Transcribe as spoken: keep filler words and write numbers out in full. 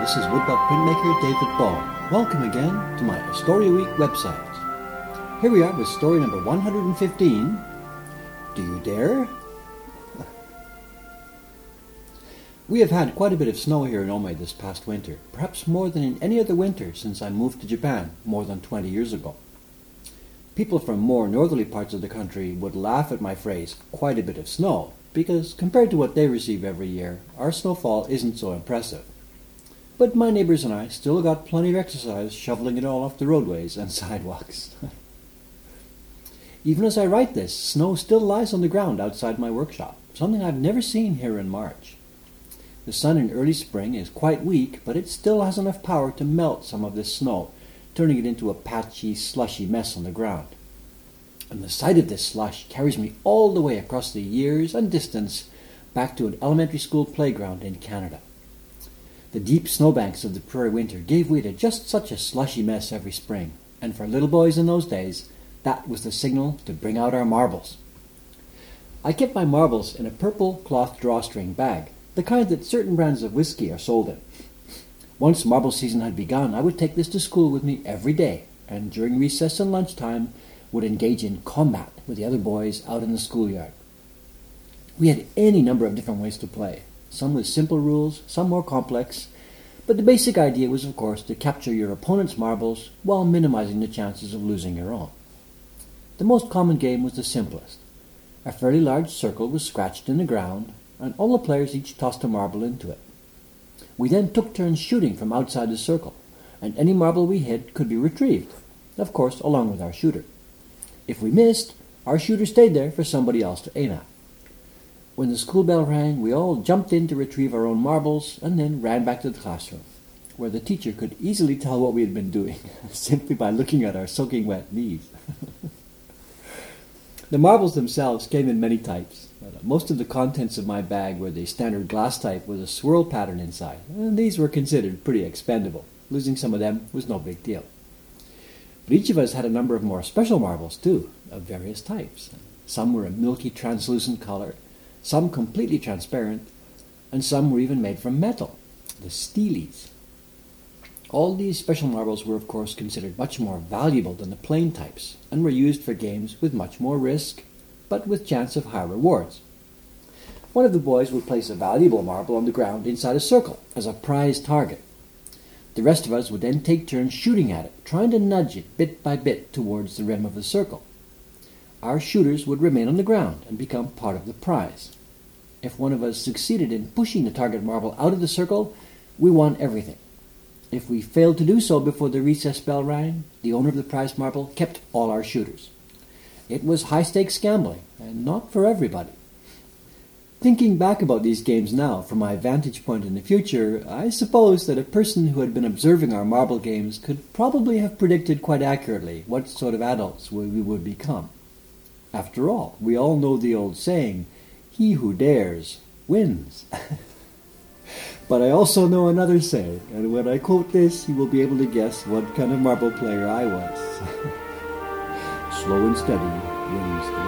this is Woodblock printmaker David Ball. Welcome again to my Story Week website. Here we are with story number one hundred fifteen, Do You Dare? We have had quite a bit of snow here in Ome this past winter, perhaps more than in any other winter since I moved to Japan more than twenty years ago. People from more northerly parts of the country would laugh at my phrase, quite a bit of snow, because compared to what they receive every year, our snowfall isn't so impressive. But my neighbors and I still got plenty of exercise shoveling it all off the roadways and sidewalks. Even as I write this, snow still lies on the ground outside my workshop, something I've never seen here in March. The sun in early spring is quite weak, but it still has enough power to melt some of this snow, turning it into a patchy, slushy mess on the ground. And the sight of this slush carries me all the way across the years and distance back to an elementary school playground in Canada. The deep snowbanks of the prairie winter gave way to just such a slushy mess every spring, and for little boys in those days, that was the signal to bring out our marbles. I kept my marbles in a purple cloth drawstring bag, the kind that certain brands of whiskey are sold in. Once marble season had begun, I would take this to school with me every day, and during recess and lunchtime would engage in combat with the other boys out in the schoolyard. We had any number of different ways to play, some with simple rules, some more complex, but the basic idea was, of course, to capture your opponent's marbles while minimizing the chances of losing your own. The most common game was the simplest. A fairly large circle was scratched in the ground, and all the players each tossed a marble into it. We then took turns shooting from outside the circle, and any marble we hit could be retrieved, of course along with our shooter. If we missed, our shooter stayed there for somebody else to aim at. When the school bell rang, we all jumped in to retrieve our own marbles and then ran back to the classroom, where the teacher could easily tell what we had been doing, simply by looking at our soaking wet knees. The marbles themselves came in many types. Most of the contents of my bag were the standard glass type with a swirl pattern inside, and these were considered pretty expendable. Losing some of them was no big deal. But each of us had a number of more special marbles, too, of various types. Some were a milky translucent color, some completely transparent, and some were even made from metal, the steelies. All these special marbles were, of course, considered much more valuable than the plain types, and were used for games with much more risk, but with chance of high rewards. One of the boys would place a valuable marble on the ground inside a circle as a prize target. The rest of us would then take turns shooting at it, trying to nudge it bit by bit towards the rim of the circle. Our shooters would remain on the ground and become part of the prize. If one of us succeeded in pushing the target marble out of the circle, we won everything. If we failed to do so before the recess bell rang, the owner of the prize marble kept all our shooters. It was high-stakes gambling, and not for everybody. Thinking back about these games now, from my vantage point in the future, I suppose that a person who had been observing our marble games could probably have predicted quite accurately what sort of adults we would become. After all, we all know the old saying, "He who dares wins." But I also know another saying, and when I quote this, you will be able to guess what kind of marble player I was. Slow and steady wins the